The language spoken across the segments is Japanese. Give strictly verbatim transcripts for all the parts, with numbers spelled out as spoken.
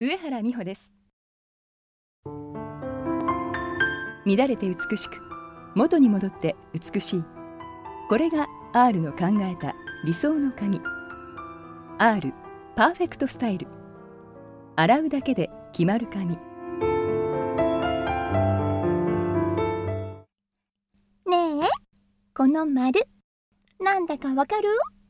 上原美穂です。乱れて美しく、元に戻って美しい。これが アール の考えた理想の髪。 アール パーフェクトスタイル。洗うだけで決まる髪。 ねえ、この丸なんだかわかる？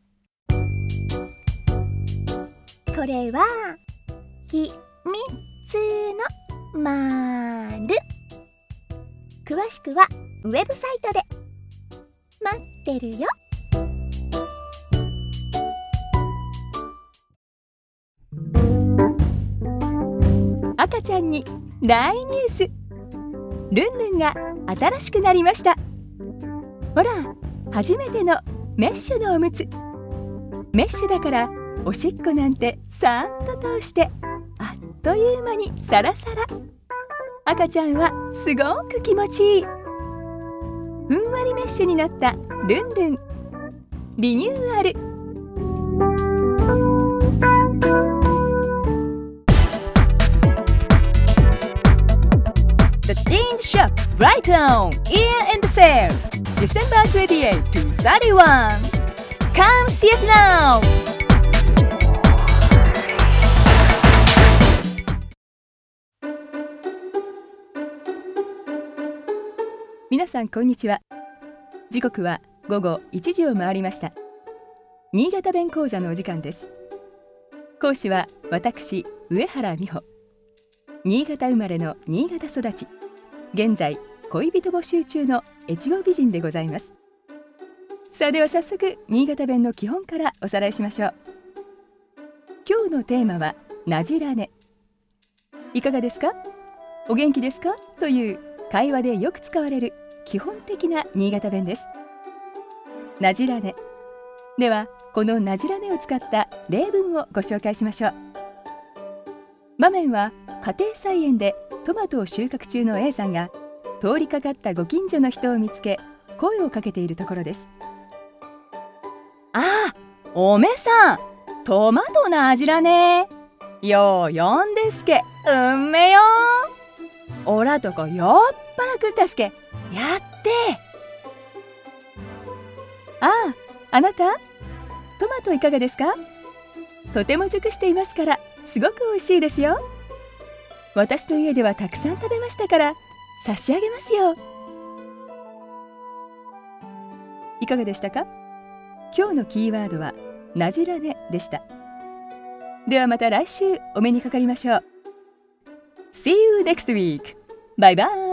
これは秘密の丸。詳しくはウェブサイトで。待ってるよ。 赤ちゃんに大ニュース。ルンルンが新しくなりました。ほら、初めてのメッシュのおむつ。メッシュだからおしっこなんてさーっと通してあっという間にサラサラ。赤ちゃんはすごく気持ちいい。ふんわりメッシュになったルンルン。リニューアル。The Jeans Shop Brighton Year End Sale December twenty-eighth to thirty-one. Come see us now! 皆さんこんにちは。時刻は午後いちじを回りました。新潟弁講座のお時間です。講師は私上原美穂。新潟生まれの新潟育ち、現在恋人募集中の越後美人でございます。さあでは早速新潟弁の基本からおさらいしましょう。今日のテーマはなじらね。いかがですか？お元気ですか？という会話でよく使われる基本的な新潟弁です。なじらね。ではこのなじらねを使った例文をご紹介しましょう。場面は家庭菜園でトマトを収穫中の A さんが通りかかったご近所の人を見つけ声をかけているところです。ああ、おめさん、トマトなじらね。よう呼んですけ、うんめよ。おらとこよっぱら食ったすけ、やって。ああ、あなた、トマトいかがですか？とても熟していますからすごく美味しいですよ。私の家ではたくさん食べましたから差し上げますよ。いかがでしたか？今日のキーワードはなじらねでした。ではまた来週お目にかかりましょう。See you next week. バイバイ。